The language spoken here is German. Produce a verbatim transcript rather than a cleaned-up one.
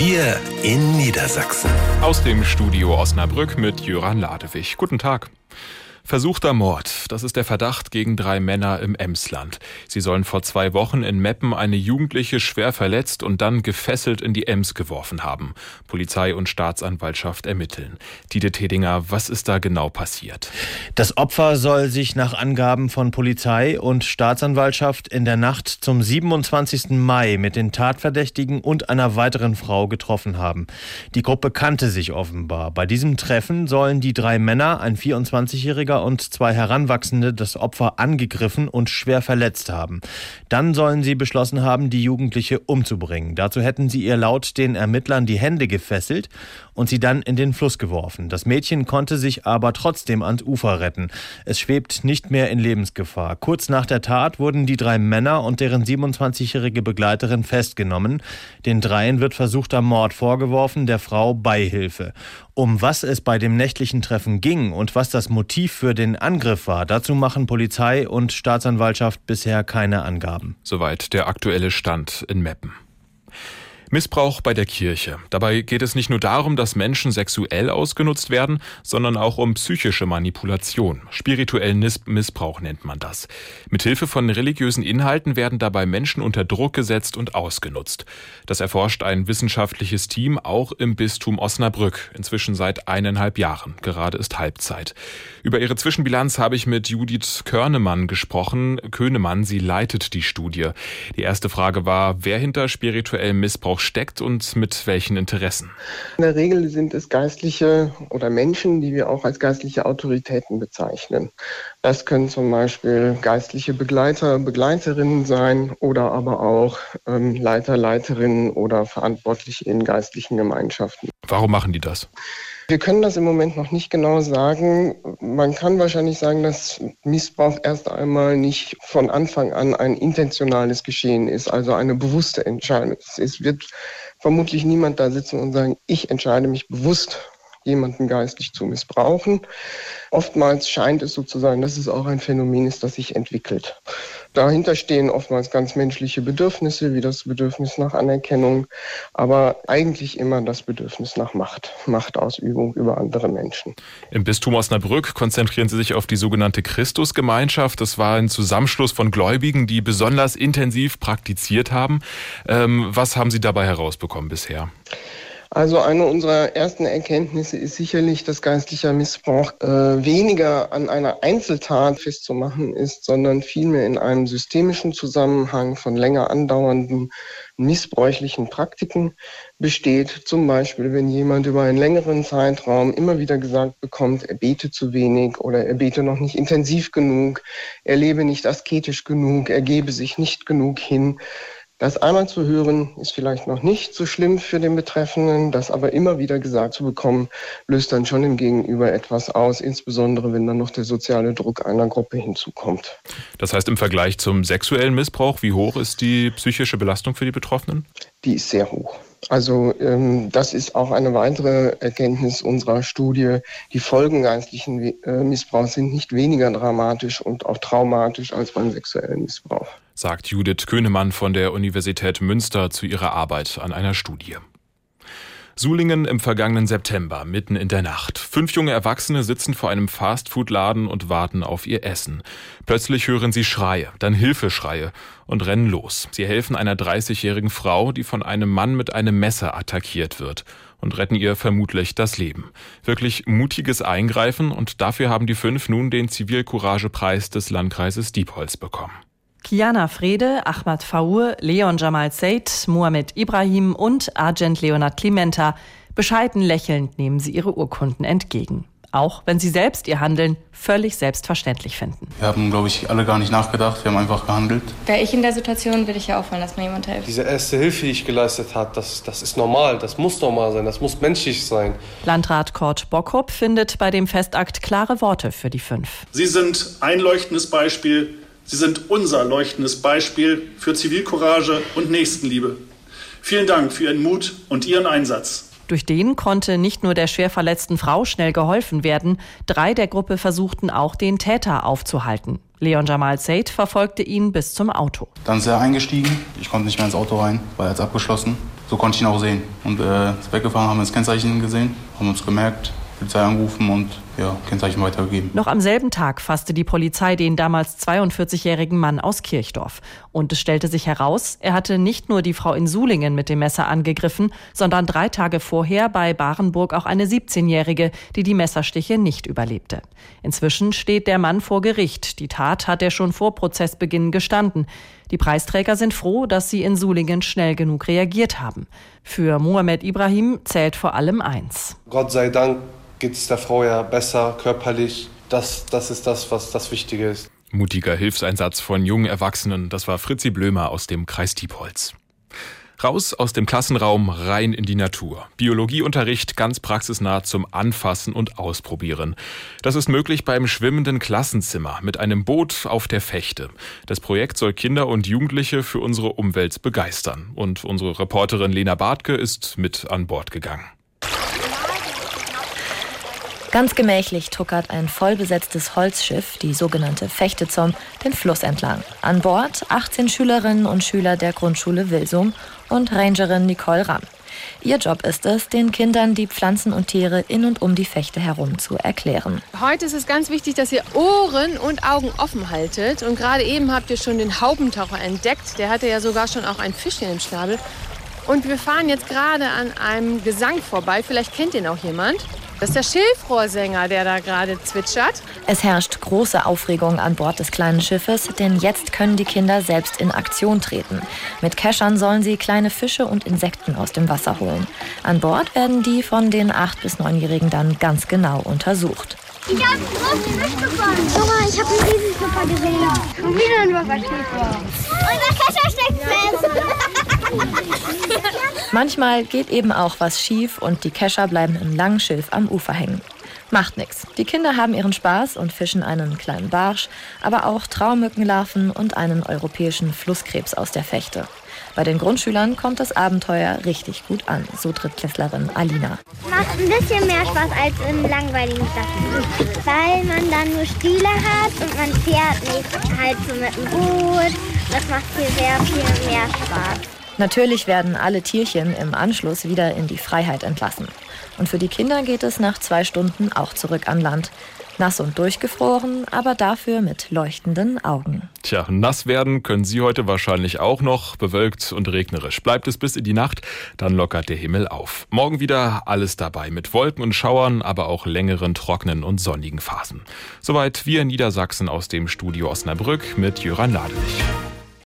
Wir in Niedersachsen. Aus dem Studio Osnabrück mit Jöran Ladewig. Guten Tag. Versuchter Mord, das ist der Verdacht gegen drei Männer im Emsland. Sie sollen vor zwei Wochen in Meppen eine Jugendliche schwer verletzt und dann gefesselt in die Ems geworfen haben. Polizei und Staatsanwaltschaft ermitteln. Dieter Tedinger, was ist da genau passiert? Das Opfer soll sich nach Angaben von Polizei und Staatsanwaltschaft in der Nacht zum siebenundzwanzigsten Mai mit den Tatverdächtigen und einer weiteren Frau getroffen haben. Die Gruppe kannte sich offenbar. Bei diesem Treffen sollen die drei Männer, ein vierundzwanzigjähriger und zwei Heranwachsende, das Opfer angegriffen und schwer verletzt haben. Dann sollen sie beschlossen haben, die Jugendliche umzubringen. Dazu hätten sie ihr laut den Ermittlern die Hände gefesselt und sie dann in den Fluss geworfen. Das Mädchen konnte sich aber trotzdem ans Ufer retten. Es schwebt nicht mehr in Lebensgefahr. Kurz nach der Tat wurden die drei Männer und deren siebenundzwanzigjährige Begleiterin festgenommen. Den dreien wird versuchter Mord vorgeworfen, der Frau Beihilfe. Um was es bei dem nächtlichen Treffen ging und was das Motiv für den Angriff war, dazu machen Polizei und Staatsanwaltschaft bisher keine Angaben. Soweit der aktuelle Stand in Meppen. Missbrauch bei der Kirche. Dabei geht es nicht nur darum, dass Menschen sexuell ausgenutzt werden, sondern auch um psychische Manipulation. Spirituellen Missbrauch nennt man das. Mithilfe von religiösen Inhalten werden dabei Menschen unter Druck gesetzt und ausgenutzt. Das erforscht ein wissenschaftliches Team auch im Bistum Osnabrück, inzwischen seit eineinhalb Jahren. Gerade ist Halbzeit. Über ihre Zwischenbilanz habe ich mit Judith Körnemann gesprochen. Könemann, sie leitet die Studie. Die erste Frage war, wer hinter spirituellem Missbrauch steckt und mit welchen Interessen? In der Regel sind es Geistliche oder Menschen, die wir auch als geistliche Autoritäten bezeichnen. Das können zum Beispiel geistliche Begleiter, Begleiterinnen sein oder aber auch ähm, Leiter, Leiterinnen oder Verantwortliche in geistlichen Gemeinschaften. Warum machen die das? Wir können das im Moment noch nicht genau sagen. Man kann wahrscheinlich sagen, dass Missbrauch erst einmal nicht von Anfang an ein intentionales Geschehen ist, also eine bewusste Entscheidung. Es wird vermutlich niemand da sitzen und sagen, ich entscheide mich bewusst, jemanden geistlich zu missbrauchen. Oftmals scheint es so zu sein, dass es auch ein Phänomen ist, das sich entwickelt. Dahinter stehen oftmals ganz menschliche Bedürfnisse, wie das Bedürfnis nach Anerkennung, aber eigentlich immer das Bedürfnis nach Macht, Machtausübung über andere Menschen. Im Bistum Osnabrück konzentrieren Sie sich auf die sogenannte Christusgemeinschaft. Das war ein Zusammenschluss von Gläubigen, die besonders intensiv praktiziert haben. Ähm, was haben Sie dabei herausbekommen bisher? Also eine unserer ersten Erkenntnisse ist sicherlich, dass geistlicher Missbrauch äh, weniger an einer Einzeltat festzumachen ist, sondern vielmehr in einem systemischen Zusammenhang von länger andauernden missbräuchlichen Praktiken besteht. Zum Beispiel, wenn jemand über einen längeren Zeitraum immer wieder gesagt bekommt, er bete zu wenig oder er bete noch nicht intensiv genug, er lebe nicht asketisch genug, er gebe sich nicht genug hin. Das einmal zu hören, ist vielleicht noch nicht so schlimm für den Betreffenden, das aber immer wieder gesagt zu bekommen, löst dann schon im Gegenüber etwas aus, insbesondere wenn dann noch der soziale Druck einer Gruppe hinzukommt. Das heißt, im Vergleich zum sexuellen Missbrauch, wie hoch ist die psychische Belastung für die Betroffenen? Die ist sehr hoch. Also ähm, das ist auch eine weitere Erkenntnis unserer Studie. Die Folgen geistlichen äh, Missbrauchs sind nicht weniger dramatisch und auch traumatisch als beim sexuellen Missbrauch. Sagt Judith Könemann von der Universität Münster zu ihrer Arbeit an einer Studie. Sulingen im vergangenen September, mitten in der Nacht. Fünf junge Erwachsene sitzen vor einem Fastfood-Laden und warten auf ihr Essen. Plötzlich hören sie Schreie, dann Hilfeschreie und rennen los. Sie helfen einer dreißigjährigen Frau, die von einem Mann mit einem Messer attackiert wird, und retten ihr vermutlich das Leben. Wirklich mutiges Eingreifen, und dafür haben die fünf nun den Zivilcourage-Preis des Landkreises Diepholz bekommen. Kiana Frede, Ahmad Faur, Leon Jamal Said, Mohamed Ibrahim und Argent Leonard Clementa. Bescheiden lächelnd nehmen sie ihre Urkunden entgegen. Auch wenn sie selbst ihr Handeln völlig selbstverständlich finden. Wir haben, glaube ich, alle gar nicht nachgedacht. Wir haben einfach gehandelt. Wäre ich in der Situation, würde ich ja auch wollen, dass mir jemand hilft. Diese erste Hilfe, die ich geleistet habe, das, das ist normal. Das muss normal sein. Das muss menschlich sein. Landrat Kurt Bockrup findet bei dem Festakt klare Worte für die fünf. Sie sind ein leuchtendes Beispiel. Sie sind unser leuchtendes Beispiel für Zivilcourage und Nächstenliebe. Vielen Dank für Ihren Mut und Ihren Einsatz. Durch den konnte nicht nur der schwer verletzten Frau schnell geholfen werden. Drei der Gruppe versuchten auch, den Täter aufzuhalten. Leon Jamal Said verfolgte ihn bis zum Auto. Dann ist er eingestiegen. Ich konnte nicht mehr ins Auto rein, weil er jetzt abgeschlossen. So konnte ich ihn auch sehen. Und äh, ist weggefahren, haben das Kennzeichen gesehen, haben uns gemerkt, Polizei angerufen und ja, Kennzeichen weitergegeben. Noch am selben Tag fasste die Polizei den damals zweiundvierzigjährigen Mann aus Kirchdorf. Und es stellte sich heraus, er hatte nicht nur die Frau in Sulingen mit dem Messer angegriffen, sondern drei Tage vorher bei Barenburg auch eine siebzehnjährige, die die Messerstiche nicht überlebte. Inzwischen steht der Mann vor Gericht. Die Tat hat er schon vor Prozessbeginn gestanden. Die Preisträger sind froh, dass sie in Sulingen schnell genug reagiert haben. Für Mohamed Ibrahim zählt vor allem eins. Gott sei Dank geht es der Frau ja besser körperlich. Das, das ist das, was das Wichtige ist. Mutiger Hilfseinsatz von jungen Erwachsenen, das war Fritzi Blömer aus dem Kreis Diepholz. Raus aus dem Klassenraum, rein in die Natur. Biologieunterricht ganz praxisnah zum Anfassen und Ausprobieren. Das ist möglich beim schwimmenden Klassenzimmer mit einem Boot auf der Vechte. Das Projekt soll Kinder und Jugendliche für unsere Umwelt begeistern. Und unsere Reporterin Lena Bartke ist mit an Bord gegangen. Ganz gemächlich tuckert ein vollbesetztes Holzschiff, die sogenannte Fechtezom, den Fluss entlang. An Bord achtzehn Schülerinnen und Schüler der Grundschule Wilsum und Rangerin Nicole Ramm. Ihr Job ist es, den Kindern die Pflanzen und Tiere in und um die Fechte herum zu erklären. Heute ist es ganz wichtig, dass ihr Ohren und Augen offen haltet. Und gerade eben habt ihr schon den Haubentaucher entdeckt. Der hatte ja sogar schon auch ein Fischchen im Schnabel. Und wir fahren jetzt gerade an einem Gesang vorbei. Vielleicht kennt ihn auch jemand. Das ist der Schilfrohrsänger, der da gerade zwitschert. Es herrscht große Aufregung an Bord des kleinen Schiffes, denn jetzt können die Kinder selbst in Aktion treten. Mit Keschern sollen sie kleine Fische und Insekten aus dem Wasser holen. An Bord werden die von den acht- bis neunjährigen dann ganz genau untersucht. Ich habe einen großen Fisch gefangen. Guck mal, ich habe einen Riesenschnupper gesehen. Und wieder ein Wasserschnupper. Und der Kescher steckt fest. Manchmal geht eben auch was schief und die Kescher bleiben im langen Schilf am Ufer hängen. Macht nichts. Die Kinder haben ihren Spaß und fischen einen kleinen Barsch, aber auch Traumückenlarven und einen europäischen Flusskrebs aus der Fechte. Bei den Grundschülern kommt das Abenteuer richtig gut an, so Drittklässlerin Alina. Macht ein bisschen mehr Spaß als in langweiligen Sachen, weil man dann nur Stühle hat und man fährt nicht halt so mit dem Boot. Das macht hier sehr viel mehr Spaß. Natürlich werden alle Tierchen im Anschluss wieder in die Freiheit entlassen. Und für die Kinder geht es nach zwei Stunden auch zurück an Land. Nass und durchgefroren, aber dafür mit leuchtenden Augen. Tja, nass werden können Sie heute wahrscheinlich auch noch. Bewölkt und regnerisch bleibt es bis in die Nacht, dann lockert der Himmel auf. Morgen wieder alles dabei mit Wolken und Schauern, aber auch längeren, trockenen und sonnigen Phasen. Soweit wir in Niedersachsen aus dem Studio Osnabrück mit Jöran Ladelich.